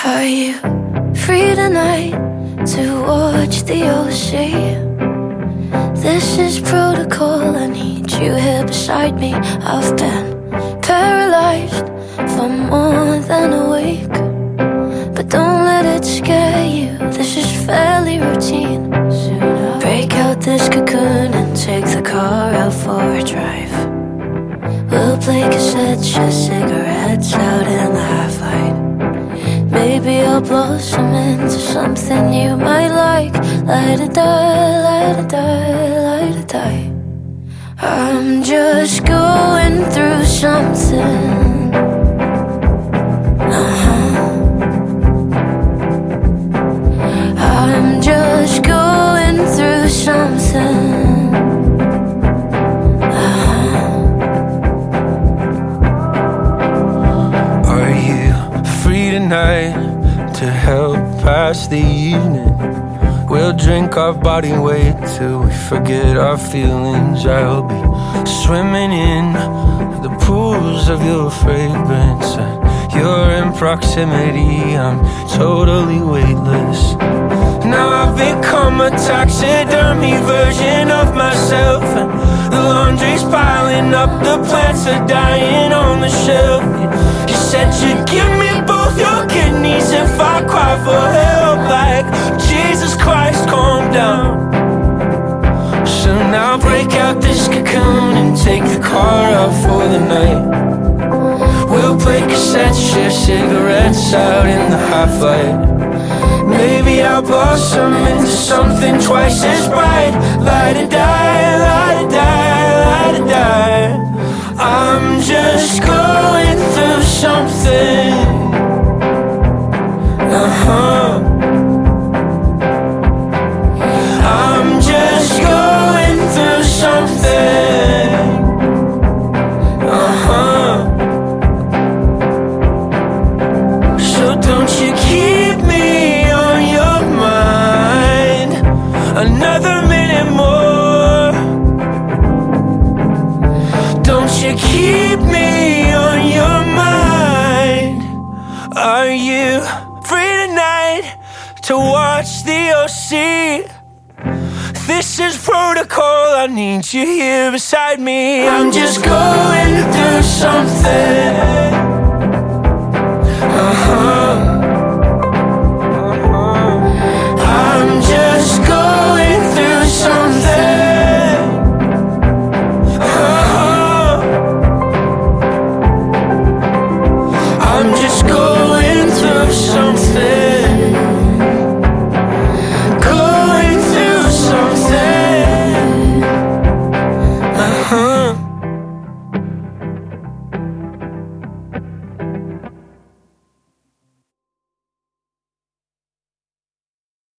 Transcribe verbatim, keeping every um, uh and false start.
Are you free tonight to watch the ocean? This is protocol, I need you here beside me. I've been paralyzed for more than a week, but don't let it scare you, this is fairly routine. Soon I'll break out this cocoon and take the car out for a drive. We'll play cassettes, share cigarettes out in the half-light. Maybe I'll blossom into something you might like. Light-a-die, light-a-die, light-a-die. I'm just going through something. Uh-huh. I'm just going through something. Uh-huh. Are you free tonight to help pass the evening? We'll drink our body weight till we forget our feelings. I'll be swimming in the pools of your fragrance, and you're in proximity, I'm totally weightless. Now I've become a taxidermy version of myself, and the laundry's piling up, the plants are dying on the shelf. You said you'd give me both your kidneys if I cry for help. Like, Jesus Christ, calm down. So now break out this cocoon and take the car out for the night. We'll play cassettes, share cigarettes out in the half-light. Maybe I'll blossom into something twice as bright. Light-a-die, light-a-die, light-a-die. I'm just going through something. Uh-huh. I'm just going through something. Uh-huh. So don't you keep me on your mind another minute more. Don't you keep me on your mind. Are you free tonight to watch the ocean? This is protocol, I need you here beside me. I'm just going through something.